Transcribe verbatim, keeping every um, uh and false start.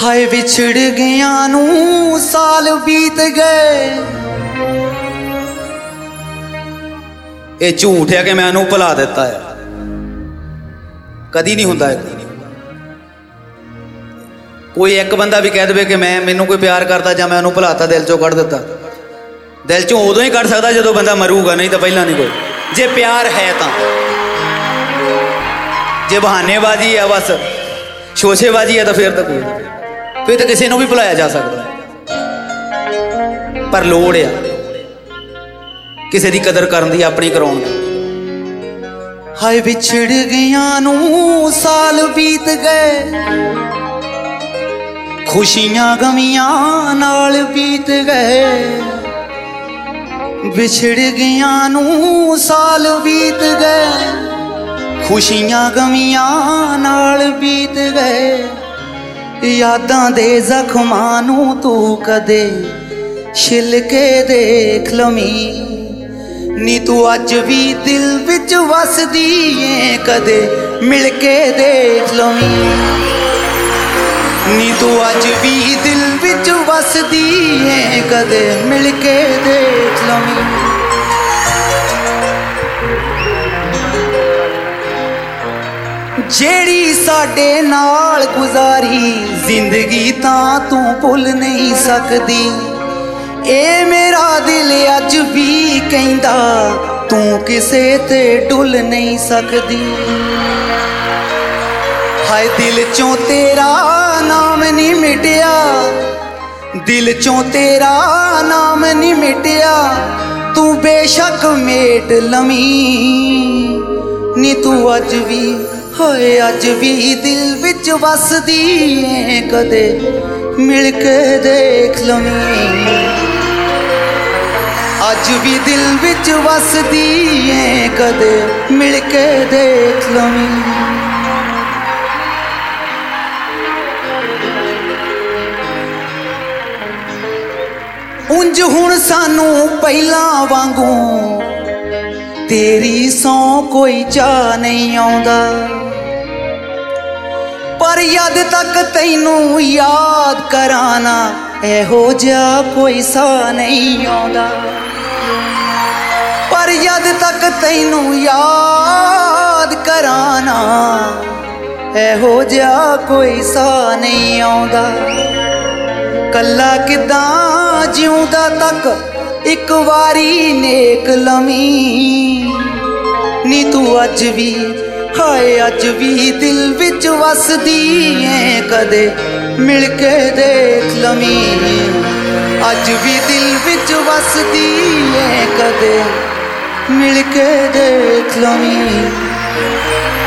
हाय विछड़ गया नू साल बीत गए। ये झूठ है कि मैं इन्हू भुला दिता है, कदी नहीं होंदा। कोई एक बंदा भी कह दे कि मैं मैनू कोई प्यार करता या मैं उन्होंने भुलाता, दिल चों कढ़ दिता। दिल चों उदों ही कढ़ सकता जो बंदा मरूगा, नहीं तो पहला नहीं कोई। जे प्यार है तो, जे बहानेबाजी है बस शोशेबाजी है तो फिर तो कोई फिर तो किसी को भी भुलाया जा सकता है। पर लोड़ आ किसी की कदर करने की, अपनी कराउण दी। हाय विछड़ गया नू साल बीत गए, खुशियां गमियां नाल बीत गए। विछड़ गया नू साल बीत गए, खुशियां गमियां नाल बीत गए। यादां दे जख्मां नू तू कदे छिल के देख लमी, नी तू अज भी दिल विच वसदी ऐ, कदे मिल के देख लमी। नी तू अज भी दिल विच वसदी है, कदे मिल के देख लवी। जेड़ी साडे नाल गुजारी जिंदगी तां तू भुल नहीं सकदी। ए मेरा दिल अज भी कहंदा तू किसे ते डुल नहीं सकदी। हाय दिल चों तेरा नाम नहीं मिटिया, दिल चों तेरा नाम नहीं मिटिया। तू बेशक मेट लमी, नी तू अज भी हाय अज भी दिल विच वसदी है, कदे मिल के देख लमी। अज भी दिल विच वसदी है, कदे मिल के देख लमी। उंज हुण सानू पहला वांगू तेरी सौ कोई चाह नहीं आउंदा, पर यद तक तैनू याद कराना एहो जिहा कोई सा नहीं आउंदा। पर यद तक तैनू याद कराना एहो जिहा कोई सा नहीं आउंदा। कल्ला किदां जिउंदा तक एक वारी नेक लमी, नी तू अज भी हाय अज भी दिल विच वसदी है, कदे मिल के देख लमी। अज भी दिल विच वसदी है, कदे मिल के देख लमी।